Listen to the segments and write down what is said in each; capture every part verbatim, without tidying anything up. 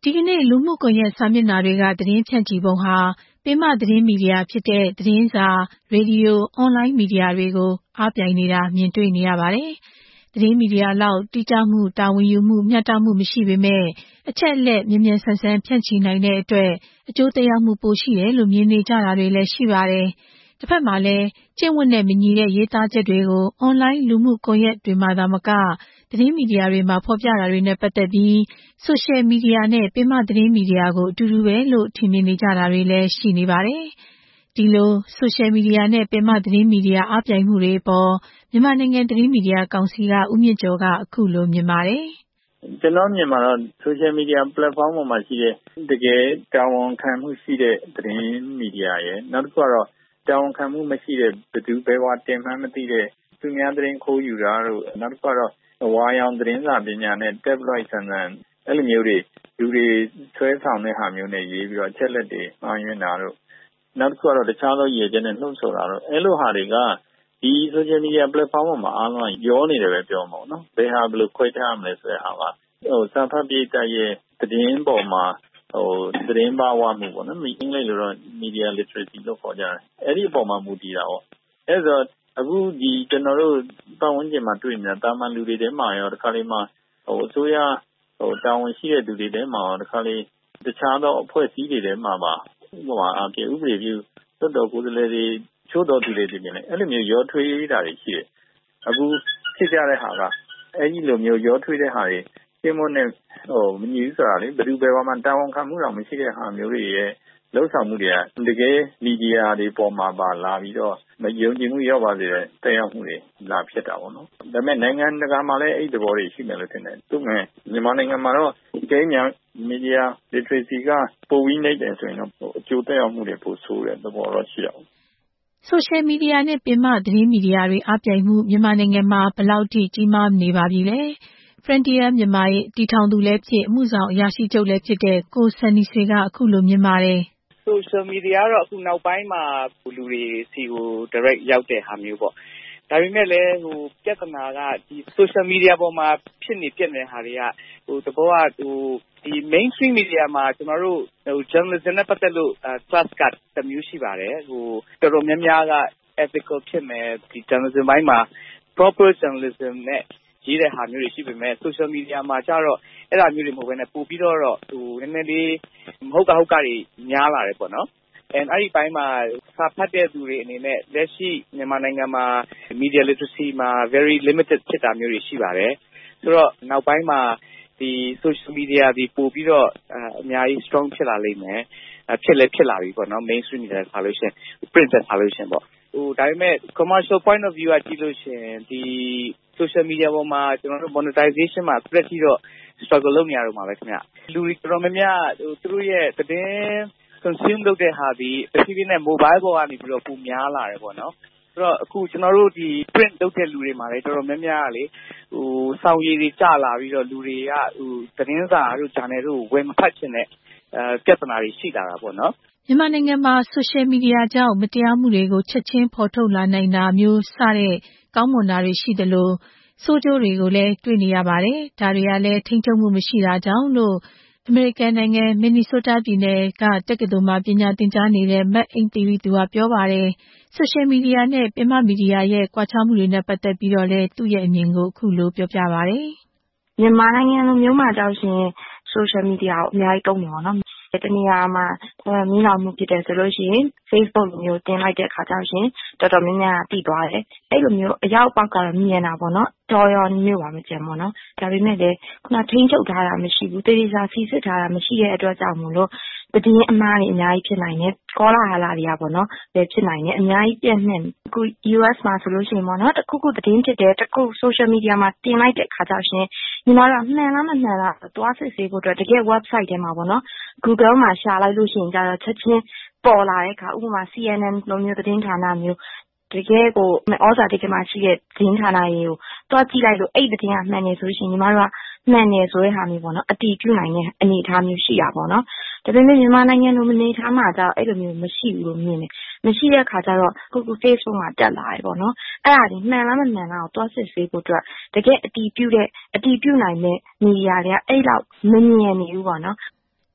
ဒီကနေ့လူမှုကွန်ရက်စာမျက်နှာတွေကသတင်းဖြန့်ချီပုံဟာပင်မသတင်းမီဒီယာဖြစ်တဲ့သတင်းစာ၊ရေဒီယို၊အွန်လိုင်းမီဒီယာတွေကိုအားပြိုင်နေတာမြင်တွေ့နေရပါတယ်။သတင်းမီဒီယာလောက်တိကျမှုတာဝန်ယူမှုမျှတမှုမရှိပေမဲ့အချက်အလက်မြန်မြန်ဆန်ဆန်ဖြန့်ချီနိုင်တဲ့အတွက်အကျိုးသက်ရောက်မှုပိုရှိတယ်လို့မြင်နေကြတာတွေလည်းရှိပါတယ်။တစ်ဖက်မှာလည်းကျင့်ဝတ်နဲ့မညီတဲ့ရေးသားချက်တွေကိုအွန်လိုင်းလူမှုကွန်ရက်တွေမှာသာမကသတင်းမီဒီယာတွေမှာဖော်ပြတာတွေနဲ့ပတ်သက်ပြီးဆိုရှယ်မီဒီယာနဲ့ပင်မသတင်းမီဒီယာကိုအတူတူပဲလို့ထင်မြင်နေကြတာတွေလည်းရှိနေပါတယ်။ဒီလိုဆိုရှယ်မီဒီယာနဲ့ပင်မသတင်းမီဒီယာအားပြိုင်မှုတွေအပေါ်မြန်မာနိုင်ငံသတင်းမီဒီယာကောင်စီကဦးမြင့်ကျော်ကအခုလိုမြင်ပါတယ်။ကျွန်တော်မြင်မှာတော့ social media platform ပေါ်မှာရှိတဲ့တကယ်တာဝန်ခံမှုရှိတဲ့သတင်းမီဒီယာရဲ့နောက်တစ်ခုကတော့တာဝန်ခံမှုမရှိတဲ့ဘယ်သူဘယ်ဝါတင်မှန်းမသိတဲ့သူများသတင်းခိုးယူတာတို့နောက်တစ်ခုကတော့ဝါရောင်သတင်းစာပညာနဲ့ tabloid ဆန်ဆန်အဲ့လိုမျိုးတွေလူတွေဆွဲဆောင်တဲ့ဟာမျိုးနဲ့ရေးပြီးတော့အချက်လက်တွေမှားယွင်းတာတို့နောက်တစ်ခုကတော့တခြားသောရည်ချက်နဲ့နှုတ်ဆိုတာတို့အဲ့လိုဟာတွေကဒီ social media platform ပေါ်မှာအားလုံးရောနေတယ်ပဲပြောမှာပေါ့နော်ဘယ်ဟာဘယ်လိုခွဲခြားရမလဲဆိုတဲ့ဟာကဟိုစာဖတ်ပြေးတဲ့ရဲ့သတင်းပေါ်မှာဟိုသတင်းပါဝါမှုပေါ့နော်အင်္ဂလိပ်လိုတော့ media literacy လို့ခေါ်ကြတယ်အဲ့ဒီအပေါ်မှာမူတည်တာပေါ့အဲ့ဆိုအခုဒီကျွန်တော်တို့ပတ်ဝန်းကျင်မှာတွေ့နေတာတာမန်လူတွေထဲမှာရောတစ်ခါလေးမှဟိုအစိုးရဟိုတာဝန်ရှိတဲ့သူတွေထဲမှာရောတစ်ခါလေးတခြားသောအဖွဲ့အစည်းတွေထဲမှာပါဟိုဟာအပြင်ဥပဒေပြုသတ်တော်ကိုယ်စားလှယ်တွေချို့တော်သူတွေတင်နေအဲ့လိုမျိုးရောထွေးတာတွေရှိတယ်အခုဖြစ်ကြတဲ့ဟာကအဲ့ဒီလိုမျိုးရောထွေးတဲ့ဟာတွေရှင်းမနဲ့ဟိုမညီဘူးဆိုတာလေဘယ်သူဘယ်ဝါမှတာဝန်ခံမှုတော့မရှိတဲ့ဟာမျိုးတွေရဲ့လှုပ်ဆောင်မှုတွေကတကယ်မီဒီယာတွေပေါ်မှာပါလာပြီးတော့မယုံကြည်မှုရောက်ပါစေတဲ့တက်ရောက်မှုတွေလာဖြစ်တာပေါ့နော်ဒါပေမဲ့နိုင်ငံတကာမှာလည်းအဲ့ဒီသဘောတွေရှိမယ်လို့ထင်တယ်သူမဲ့မြန်မာနိုင်ငံမှာတော့ကျင်းမြန်မီဒီယာ literacy ကပိုပြီးနေတယ်ဆိုရင်တော့အကျိုးသက်ရောက်မှုတွေပိုဆိုးတဲ့သဘောတော့ရှိတာပေါ့ဆိုရှယ်မီဒီယာနဲ့ပင်မသတင်းမီဒီယာတွေအားပြိုင်မှုမြန်မာနိုင်ငံမှာဘယ်လောက်ထိကြီးမားနေပါပြီလဲ Frontier မြန်မာရဲ့တည်ထောင်သူလည်းဖြစ်အမှုဆောင်အရာရှိချုပ်လည်းဖြစ်တဲ့ကိုဆန်နီဆွေကအခုလိုမြင်ပါတယ် social media ကတော့အခုနောက်ပိုင်းမှာလူတွေစီကို direct ရောက်တဲ့ဟာမျိုးပေါ့ဒါပေမဲ့လည်းဟိုပြဿနာကဒီ social media ပေါ်မှာဖြစ်နေပြတဲ့ဟာတွေကဟိုတဘောကဟိုဒီ mainstream media မှာကျွန်တော်တို့ဟို journalism နဲ့ပတ်သက်လို့ class ကတမျိုးရှိပါတယ်ဟိုတော်တော်များများက ethical ဖြစ်မယ်ဒီ journalism ဘိုင်းမှာ proper journalism နဲ့ရေးတဲ့ဟာမျိုးတွေရှိပေမဲ့ social media မှာကျတော့အဲ့ဒါမျိုးတွေမဟုတ်ဘဲနဲ့ပို့ပြီးတော့ဟိုနည်းနည်းလေးမဟုတ်ကဟုတ်ကတွေများလာတယ်ပေါ့နော်and အဲ့ဒီပိုင်းမှာစာဖတ်တဲ့သူတွေအနေနဲ့လက်ရှိမြန်မာနိုင်ငံမှာ media literacy မှာ very limited ဖြစ်တာမျိုးတွေရှိပါတယ်ဆိုတော့နောက်ပိုင်းမှာဒီ social media ဒီပို့ပြီးတော့အများကြီး strong ဖြစ်လာလိမ့်မယ်ဖြစ်လဲဖြစ်လာပြီပေါ့နော် mainstream media ဆိုလို့ရှိရင် print ဆိုလို့ရှိရင်ပေါ့ဟိုဒါပေမဲ့ commercial point of view ကကြည့်လို့ရှိရင်ဒီ social media ပေါ်မှာကျွန်တော်တို့ monetization မှာပြည့်ပြီးတော့ struggle လုပ်နေရတော့မှာပဲခင်ဗျလူတွေတော်တော်များများဟိုသူတို့ရဲ့သတင်း consume လုပ်တဲ့ဟာဒီတဖြည်းဖြည်းနဲ့ mobile ပေါ်ကနေပြီးတော့ပုံများလာတယ်ပေါ့နော်ဆိုတော့အခုကျွန်တော်တို့ဒီ print လုပ်တဲ့လူတွေမှာလည်းတော်တော်များများလေဟိုစောင်ရည်တွေကျလာပြီးတော့လူတွေကဟိုသတင်းစာတို့ channel တို့ဝယ်မဖတ်ချင်တဲ့အဲပြဿနာတွေရှိလာတာပေါ့နော်မြန်မာနိုင်ငံမှာဆိုရှယ်မီဒီယာကြောင့်မတရားမှုတွေကိုချက်ချင်းဖော်ထုတ်လာနိုင်တာမျိုးစတဲ့ကောင်းမွန်တာတွေရှိတယ်လို့ဆိုးကျိုးတွေကိုလည်းတွေ့နေရပါတယ်။ဒါတွေကလည်းထိန်းချုပ်မှုမရှိတာကြောင့်လို့အမေရိကန်နိုင်ငံမင်နီဆိုးတားပြည်နယ်ကတက္ကသိုလ်မှာပညာသင်ကြားနေတဲ့မတ်အိမ်သီရီသူကပြောပါတယ်။ဆိုရှယ်မီဒီယာနဲ့ပင်မမီဒီယာရဲ့ကွာခြားမှုတွေနဲ့ပတ်သက်ပြီးတော့လည်းသူ့ရဲ့အမြင်ကိုအခုလိုပြောပြပါတယ်။မြန်မာနိုင်ငံလိုမျိုးမှာကြောက်ရှင်ဆိုရှယ်မီဒီယာကိုအများကြီးတုံးနေပါတော့။တနေရာမှာမီးလောင်မှုဖြစ်တယ်ဆိုလို့ရှိရင် Facebook လိုမျိုးတင်လိုက်တဲ့အခါကျရှင်တော်တော်များများသိသွားတယ်။အဲ့လိုမျိုးအရောက်ပေါက်ကတော့မြင်တာပေါ့နော်။တော်ရောမျိုးပါမကြမ်းပေါ့နော်။ဒါပေမဲ့လည်းခုနထိန်းချုပ်ထားတာမရှိဘူး။တေးသေးစားစီစစ်ထားတာမရှိတဲ့အတွက်ကြောင့်မို့လို့သတင်းအမှားတွေအများကြီးဖြစ်နိုင်တယ်။ကောလာဟလာတွေကပေါ့နော်။လည်းဖြစ်နိုင်တယ်။အများကြီးပြန့်နှံ့အခု U S မှာဆိုလို့ရှိရင်ပေါ့နော်။တခုခုသတင်းဖြစ်တယ်။တခု social media မှာတင်လိုက်တဲ့အခါကျရှင်ညီမတို့မှန်လားမမှန်လားသွားစစ်ဆေးဖို့အတွက်တကယ် website ထဲမှာပေါ့နော်။ Google မှာရှာလိုက်လို့ရှိရင်ကျတော့ချက်ချင်းပေါ်လာတဲ့အခါဥပမာ C N N လိုမျိုးသတင်းဌာနမျိုးတကယ်ကိုဩဇာတိတ်ကမှရှိတဲ့သတင်းဌာနတွေကိုတွားကြည့်လိုက်လို့အဲ့သတင်းကမှန်နေဆိုရှင်ညီမတို့ကမှန်နေဆိုတဲ့ဟာမျိုးပေါ့နော်အတီးပြုနိုင်တဲ့အနေအထားမျိုးရှိတာပေါ့နော်ဒါပေမဲ့မြန်မာနိုင်ငံလိုအနေအထားမှာကျတော့အဲ့လိုမျိုးမရှိဘူးလို့မြင်တယ်မရှိတဲ့အခါကျတော့ကိုကို Facebook မှာတက်လာတယ်ပေါ့နော်အဲ့ဒါဒီမှန်လားမမှန်လားကိုတွားစစ်ဆေးဖို့အတွက်တကယ်အတီးပြုတဲ့အတီးပြုနိုင်တဲ့မီဒီယာတွေကအဲ့လောက်မမြင်နေဘူးပေါ့နော်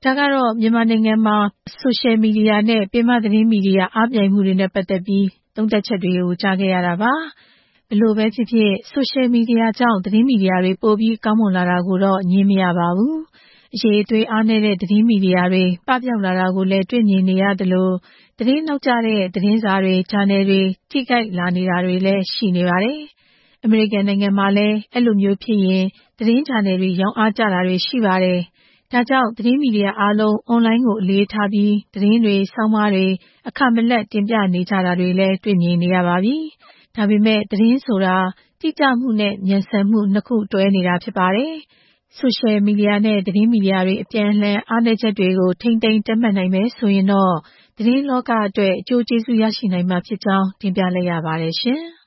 ဒါကတော့မြန်မာနိုင်ငံမှာဆိုရှယ်မီဒီယာနဲ့ပင်မသတင်းမီဒီယာအားပြိုင်မှုတွေနဲ့ပတ်သက်ပြီးသုံးသပ်ချက်တွေကိုကြားခဲ့ရတာပါဘယ်လိုပဲဖြစ်ဖြစ်ဆိုရှယ်မီဒီယာကြောင့်သတင်းမီဒီယာတွေပိုပြီးကောင်းမွန်လာတာကိုတော့ညင်းမရပါဘူးအရေးအသွေးအားနည်းတဲ့သတင်းမီဒီယာတွေပပျောက်လာတာကိုလည်းတွေ့မြင်နေရသလိုသတင်းနောက်ကျတဲ့သတင်းစာတွေဂျာနယ်တွေထိခိုက်လာနေတာတွေလည်းရှိနေပါတယ်အမေရိကန်နိုင်ငံမှာလည်းအဲ့လိုမျိုးဖြစ်ရင်သတင်းဂျာနယ်တွေရောင်းအားကျတာတွေရှိပါတယ်ဒါကြောင့်သတင်းမီဒီယာအားလုံးအွန်လိုင်းကိုအလေးထားပြီးသတင်းတွေဆောင်းပါးတွေအခမဲ့လက်တင်ပြနေကြတာတွေလည်းတွေ့မြင်နေရပါပြီ။ဒါပေမဲ့သတင်းဆိုတာတိကျမှုနဲ့မြန်ဆန်မှုနှစ်ခုတွဲနေတာဖြစ်ပါတယ်။ဆိုရှယ်မီဒီယာနဲ့သတင်းမီဒီယာတွေအပြန်အလှန်အားနည်းချက်တွေကိုထိမ့်သိမ်းတက်မှတ်နိုင်မယ်ဆိုရင်တော့သတင်းလောကအတွက်အကျိုးကျေးဇူးရရှိနိုင်မှာဖြစ်ကြောင်းတင်ပြလိုက်ရပါတယ်ရှင်။